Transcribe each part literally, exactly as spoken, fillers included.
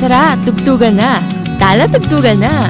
Tara, tugtugan na. Tala, tugtugan na.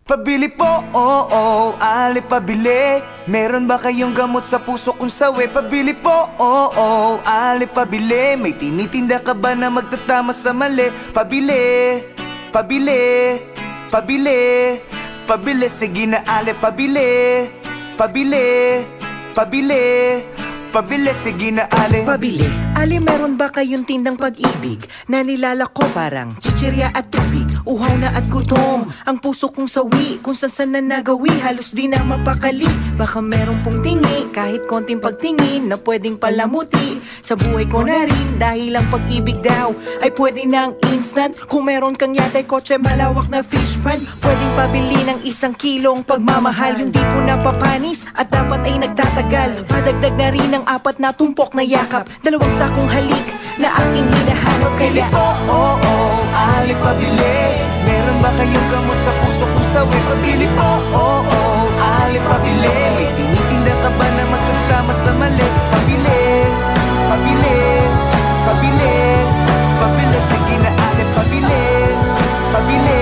Pabili po, oo, oh, oh, ali pabili. Meron ba kayong gamot sa puso kung sawi? Pabili po, oo, oh, oh, ali pabili. May tinitinda ka ba na magtatama sa mali? Pabili, pabili, pabili, pabili, sige na ali pabili. Pabili, pabili, pabili, sige na ali. Pabili, ali meron ba kayong tindang pag-ibig na nilalako parang chichirya at tubig? Uhaw na at gutom, ang puso kong sawi, kung saan na nagawi, halos di na mapakali. Baka meron pong tingi, kahit konting pagtingin na pwedeng palamuti sa buhay ko na rin. Dahil ang pag-ibig daw ay pwede ng instant. Kung meron kang yatay kotse, malawak na fish pan, pwedeng pabili ng isang kilong pagmamahal. Yung di po napapanis at dapat ay nagtatagal. Padagdag na rin ng apat na tumpok na yakap, dalawang sakong halik na aking hinahanap. Kaya po, oo, oh, oh, ali pabili. Meron ba kayong gamot sa puso kung sawi? Pabili po, oo, oh, oh, ali pabili. May tinitinda ka ba na magtatama sa mali? Pabili, pabili, pabili, pabili, sige na ali pabili. Pabili,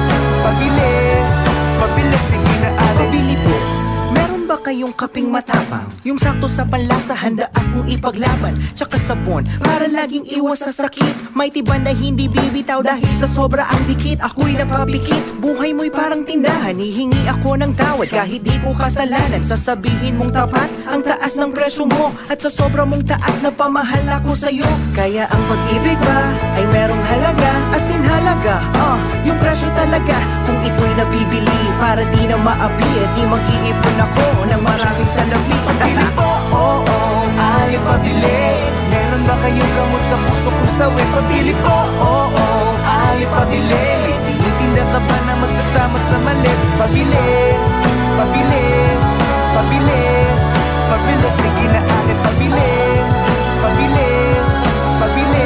pabili, pabili, sige na ali. Pabili po, meron ba kayong kaping matapang? Yung sakto sa panlasa, handa akong ipaglaban. Tsaka sabon, para laging iwas sa sakit. May tiban na hindi bibitaw dahil sa sobra ang dikit. Ako'y napapikit, buhay mo'y parang tindahan. Hihingi ako ng tawad kahit di ko kasalanan. Sasabihin mong tapat ang taas ng presyo mo, at sa sobra mong taas na pamahal ako sa'yo. Kaya ang pag-ibig ba ay merong halaga, as in halaga, uh, yung presyo talaga. Kung ito'y nabibili para di na maapi, eh di mag-iipon ako ng maraming salapi. Pabili po, oo, oh, oh, ali pabili. Meron ba kayong gamot sa puso kung sawi? Pabili po, oo, oh, oh, ali pabili. May tinitinda ka ba na magtatama sa mali? Pabili, pabili, pabili, pabili, sige na ali pabili. Pabili, pabili.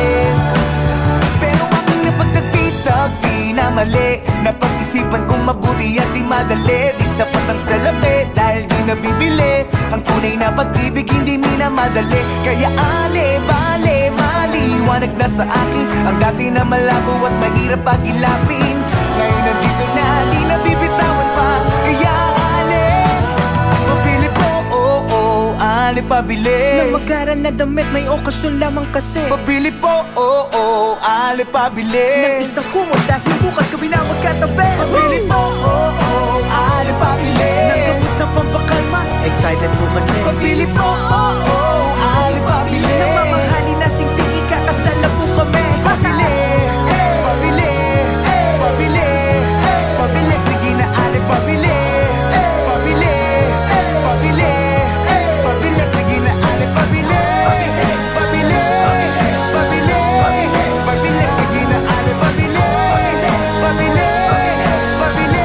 Pero aking napagtagpi-tagpi na mali, napag-isipan kong mabuti at di madali. Di sapat ang salapi dahil di nabibili. Ang tunay na pag-ibig hindi minamadali. Kaya ale, bale, maliwanag na sa akin ang dati na malabo at mahirap pag-ilapin. Ngayon nandito na, di nabibitawan pa. Kaya ale, pabili po, oo, oh, oh, ali pabili. Na magkaran na damit, may okasyon lamang kasi. Pabili po, oo, oh, oh, ali pabili. Nang isang kumot dahil bukas kami na magkatabi. Pabili po, oo, oh, ali pabili. Nang gamot na pampakalma, excited po kasi. Pabili po, oo, oh, ali pabili. Nang mamahalin na singsing, ikakasal na po kami. Pabili, pabili, pabili, pabili, sige na ali pabili. Pabili, pabili, pabili, sige na ali pabili. Pabili, pabili, pabili, sige na ali pabili. Pabili, pabili,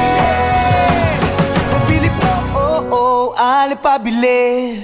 pabili po, oo, oh, ali pabili.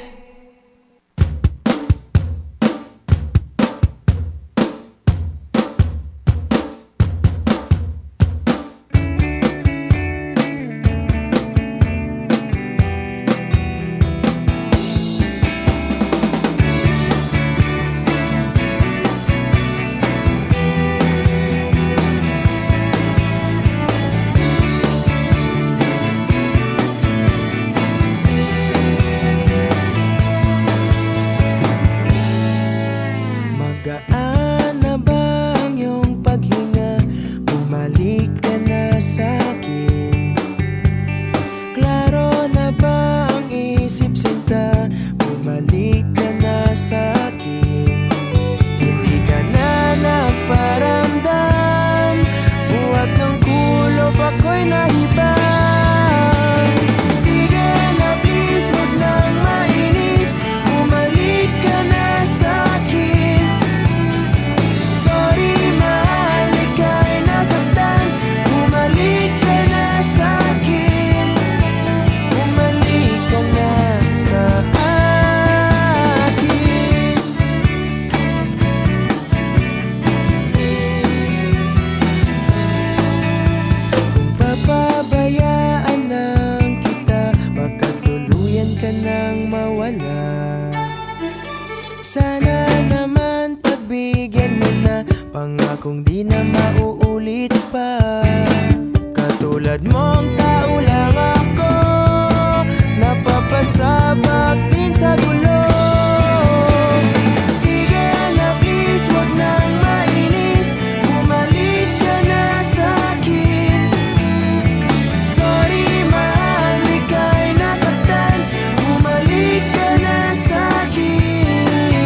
Magaan na ba ang iyong paghinga? Bumalik ka na sa'kin. Klaro na ba ang isip sinta? Bumalik ka na sa'kin. Hindi ka na nagparamdam, buhat ng kulop ako'y nahibang. Sige na please, huwag nang mainis, bumalik ka na sa'kin. Sorry mahal, ika'y nasaktan, bumalik ka na sa'kin. Bumalik ka na sa akin. Kung papabayaan lang kita, baka tuluyan ka nang mawala. Sana naman pagbigyan mo na, pangakong di na mauulit pa. Katulad Tulad mong tao lang ako, napapasabak din sa gulo. Sige na please, wag nang mainis, bumalik ka na sa'kin. Sorry mahal, ika'y nasaktan, bumalik ka na sa'kin.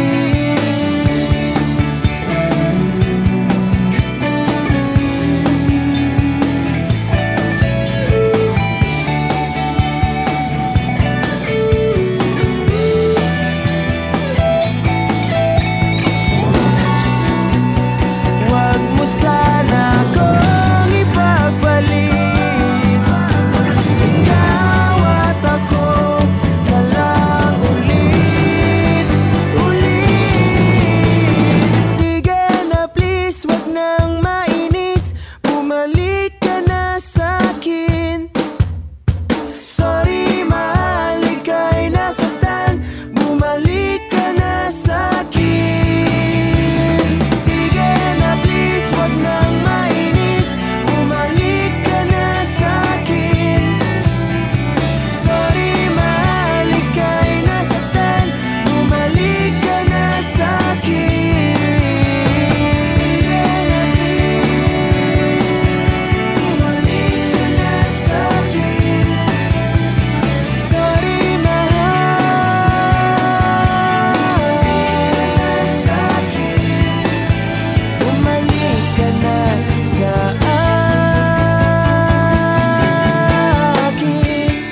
Wag mo sana akong ipagpalit, ikaw at ako na lang ulit, ulit. Sige na please, wag nang mainis, bumalik ka na sa'kin. Sorry mahal, ika'y nasaktan, bumalik ka na sa'kin. Sige na please, wag nang mainis, bumalik ka na sa'kin. Sorry mahal, ika'y nasaktan, bumalik ka na sa'kin. Sige na please, bumalik ka na sa'kin. Sorry mahal, sa'kin, bumalik ka na sa akin.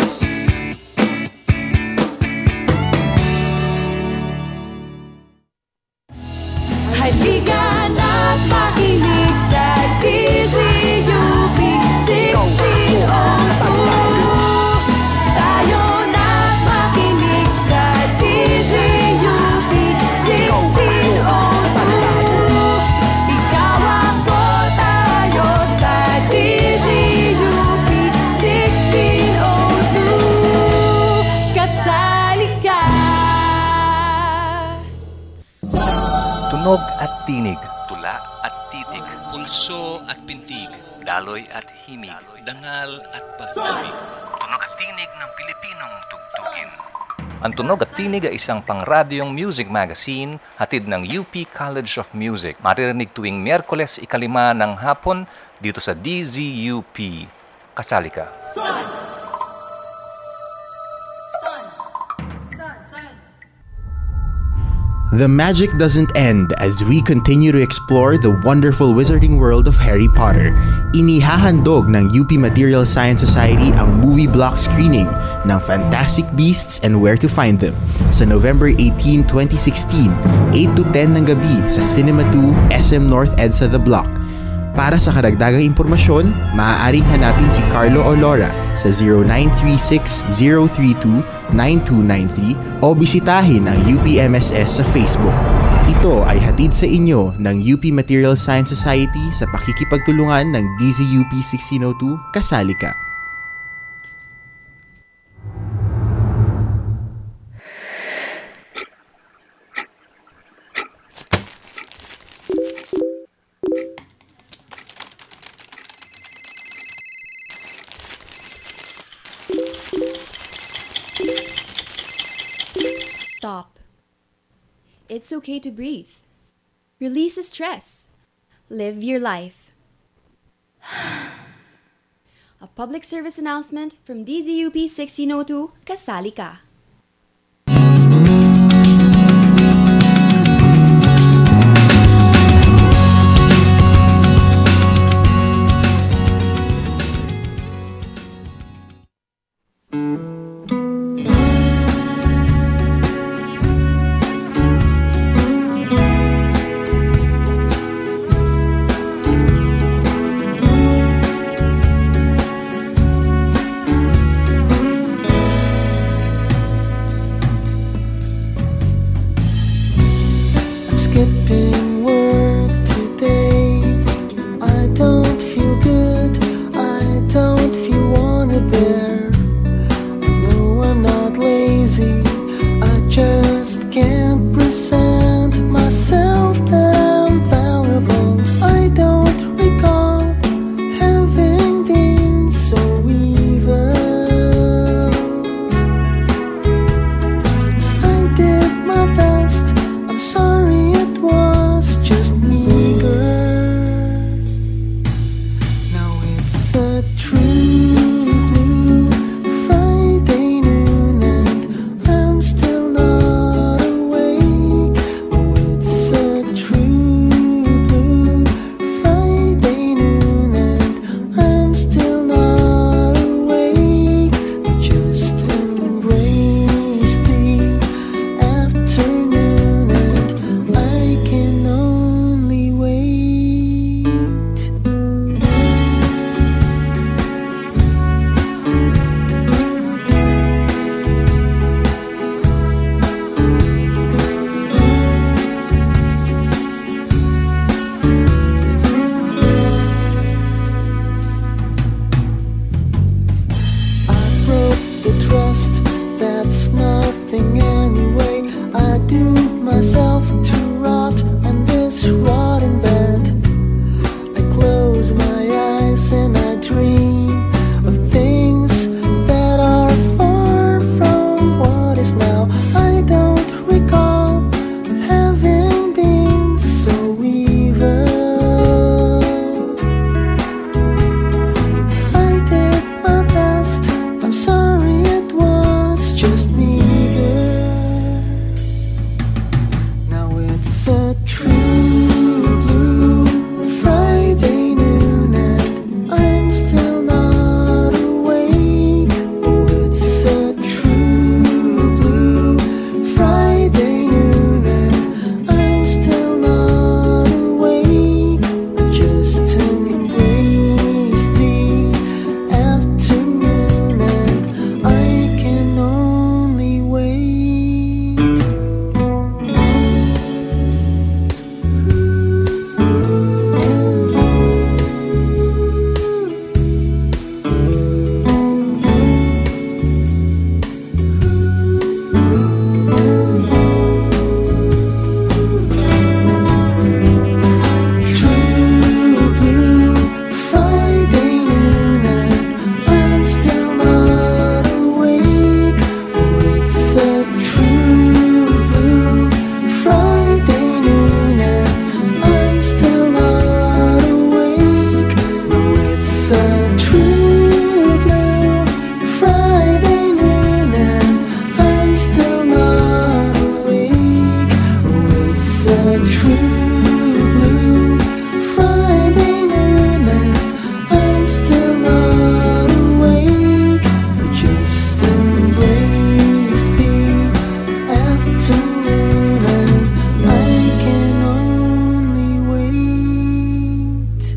Halika na't makinig sa D Z U P sixteen oh two. Tayo na't makinig sa D Z U P sixteen oh two. Ikaw ako, tayo sa D Z U P sixteen oh two. Kasali ka. Tunog at tinig, Tula at titig, Pulso at pintig, daloy at himig, dangal at pag-ibig. tunog at tinig ng Pilipinong tugtugin. Ang Tunog at Tinig ay isang pangradyong music magazine hatid ng U P College of Music. Maririnig tuwing Miyerkules ikalima ng hapon dito sa D Z U P. Kasali ka. The magic doesn't end as we continue to explore the wonderful wizarding world of Harry Potter. Inihahandog ng U P Material Science Society ang movie block screening ng Fantastic Beasts and Where to Find Them sa November eighteenth, twenty sixteen, eight to ten ng gabi sa Cinema two, S M North EDSA The Block. Para sa karagdagang impormasyon, maaaring hanapin si Carlo o Laura sa zero nine three six, zero three two, nine two nine three o bisitahin ang U P M S S sa Facebook. Ito ay hatid sa inyo ng U P Material Science Society sa pakikipagtulungan ng D Z U P sixteen oh two. Kasali ka. Stop. It's okay to breathe. Release the stress. Live your life. A public service announcement from D Z U P sixteen oh two, Kasali Ka. Skipping work today. I don't feel good, I don't feel wanted there. I know I'm not lazy, I just can't present myself that I'm valuable. I don't recall having been so It's a true blue Friday noon and I'm still not awake. Oh, it's a true blue Friday noon and I'm still not awake. Just embrace the afternoon and I can only wait. True blue Friday noon and I'm still not awake. Oh, it's a true blue Friday noon and I'm still not awake. Oh, it's a true blue Friday noon and I'm still not awake. Oh, it's a true blue Friday noon and I'm still not awake. Just embrace the afternoon and I can only wait.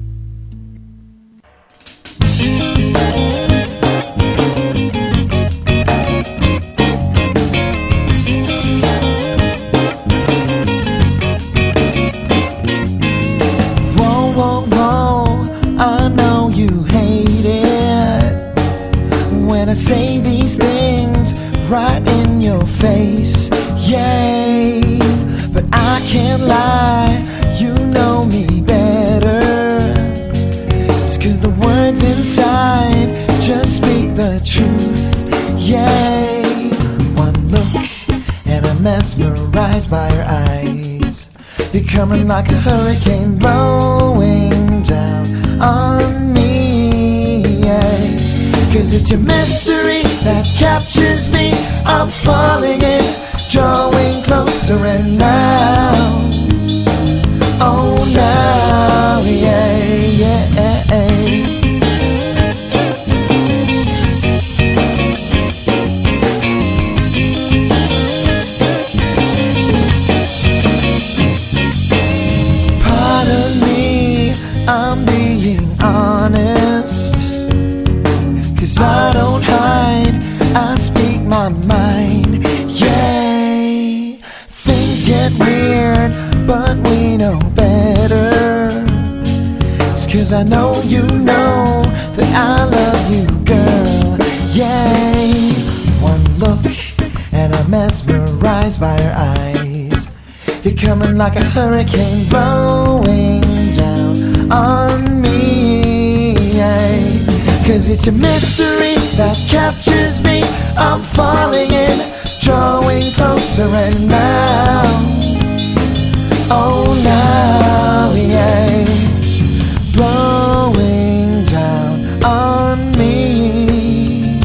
Whoa, whoa, whoa, I know you hate it when I say these things right in your face. Yay, but I can't lie, you know me better. It's 'cause the words inside just speak the truth. Yay, one look and I'm mesmerized by your eyes. You're coming like a hurricane blowing down on me. Yay, 'cause it's your mystery that captures me. I'm falling in, drawing closer and now. Oh, now, yeah, yeah. Pardon me, I'm being honest, 'cause I don't hide, I speak my mind. Yay, things get weird, but we know better. It's 'cause I know you know that I love you, girl. Yay, one look and I'm mesmerized by your eyes. You're coming like a hurricane blowing down on me. Yay, 'cause it's your mystery that captures me. I'm falling in, drawing closer and now. Oh, now, yay, blowing down on me,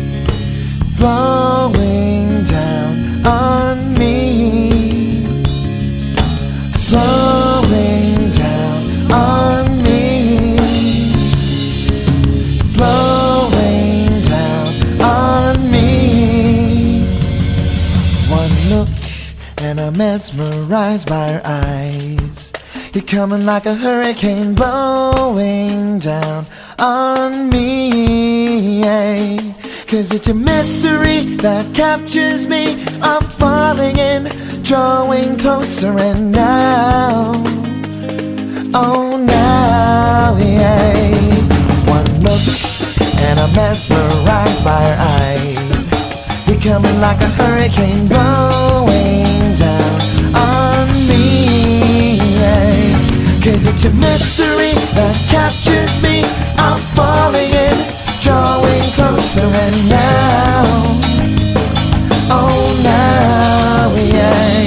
blowing down on me, blowing down on me, blowing down on me. One look and I'm mesmerized by your eyes. You're coming like a hurricane blowing down on me. Yay, 'cause it's a mystery that captures me. I'm falling in, drawing closer and now. Oh, now, yay. One look and I'm mesmerized by your eyes. You're coming like a hurricane blowing down on me. Yay, 'cause it's a mystery that captures me. I'm falling in, drawing closer and now. Oh, now, yay.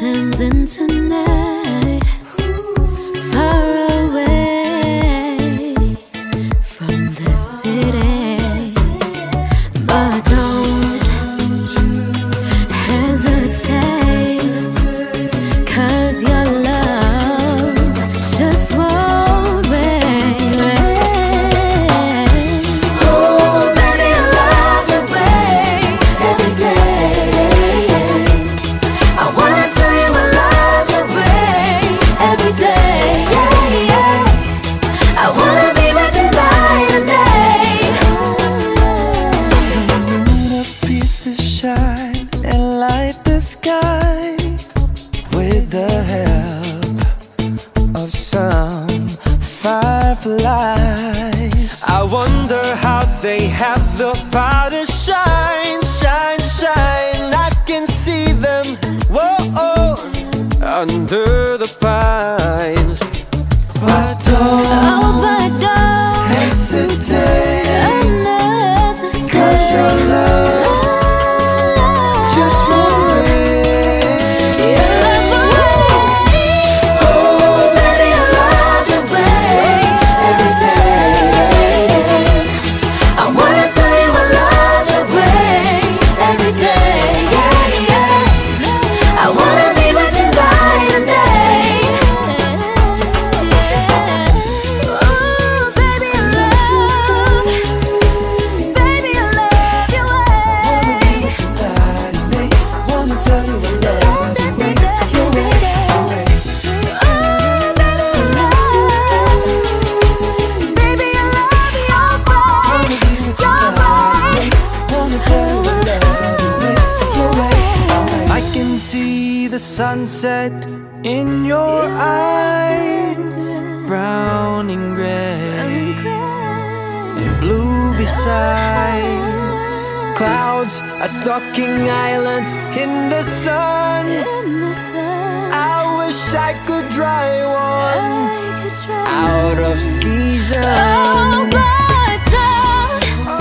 mountains into night, far away from the city. But don't hesitate, 'cause your love just won't wait. Oh, baby, I love your way every day. I wanna tell you I love your way every day. Yeah, yeah. I wanna be with you night and day. The moon appears to shine and light the sky with the help of some fireflies. I wonder how they have the power to shine, shine, shine. I can see them, whoa, under the pines. But don't Oh, but don't hesitate, hesitate. 'cause your love just won't wait. Your love won't wait. Oh, Baby, I love your way every day. I wanna tell you I love your way every day. Yeah, yeah. I wanna be with you night and day. Oh, baby, I love, baby, I love your way. wanna tell you I love you, wait, you wait, you wait. Wanna tell you I love you, wait, you wait. I can see the sunset in your eyes, brown and gray and blue besides. Clouds are stalking islands in the sun. I wish I could dry one out of season. Oh, but don't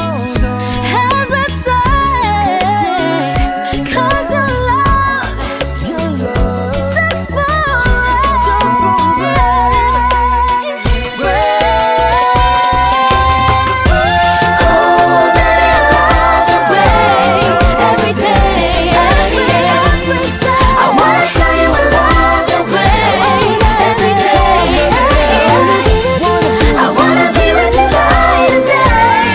hesitate, 'cause your love just won't wait. Oh, baby, I love your way every day. I wanna tell you I love your way every day. I wanna be with you night and day.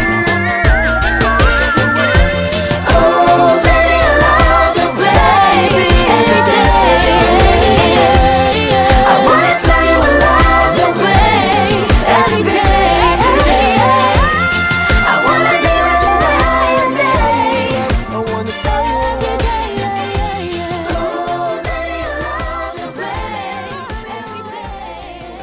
Oh, baby, I love your way every day. I wanna tell you I love your way every day. I wanna be with you night and day. I wanna tell you I love you. Oh, baby, I love your way every day.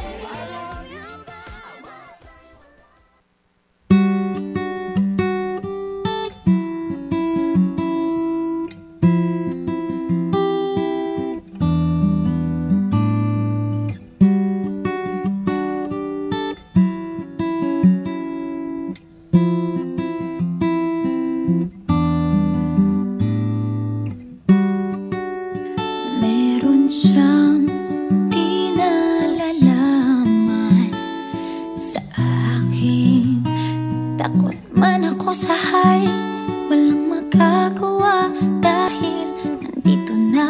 Meron siyang di nalalaman sa akin. Takot man ako sa heights, walang magagawa dahil nandito na.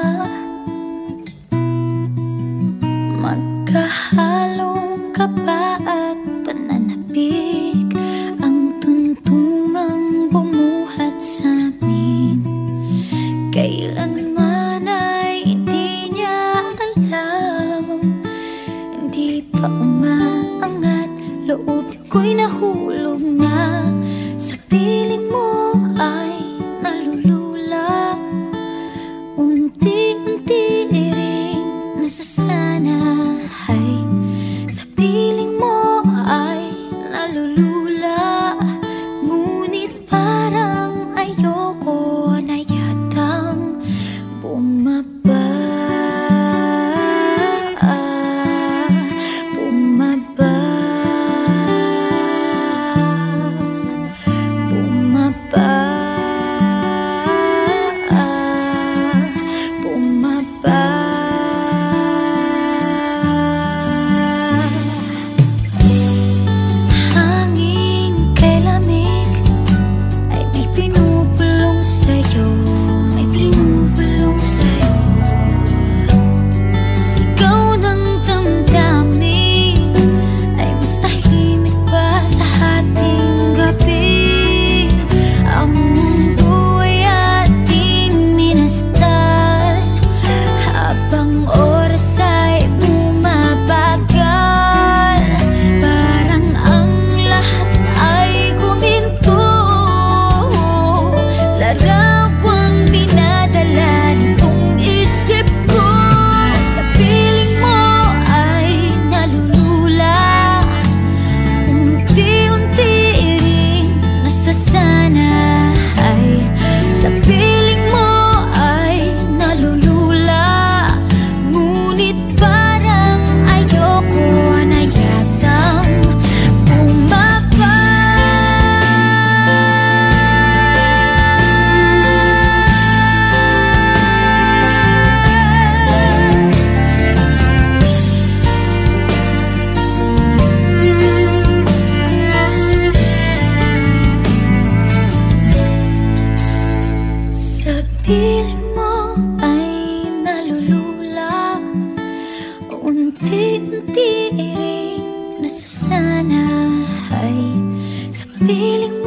Magkahalong kaba at pananabik ang tuntungang bumuhat sa amin. Kailanman ay hindi niya alam, hindi pa umaangat, loob ko'y nahulog na. Sa piling mo ay nalulungkot. piling mo ay nalulula, unti-unti rin nasasanay sa piling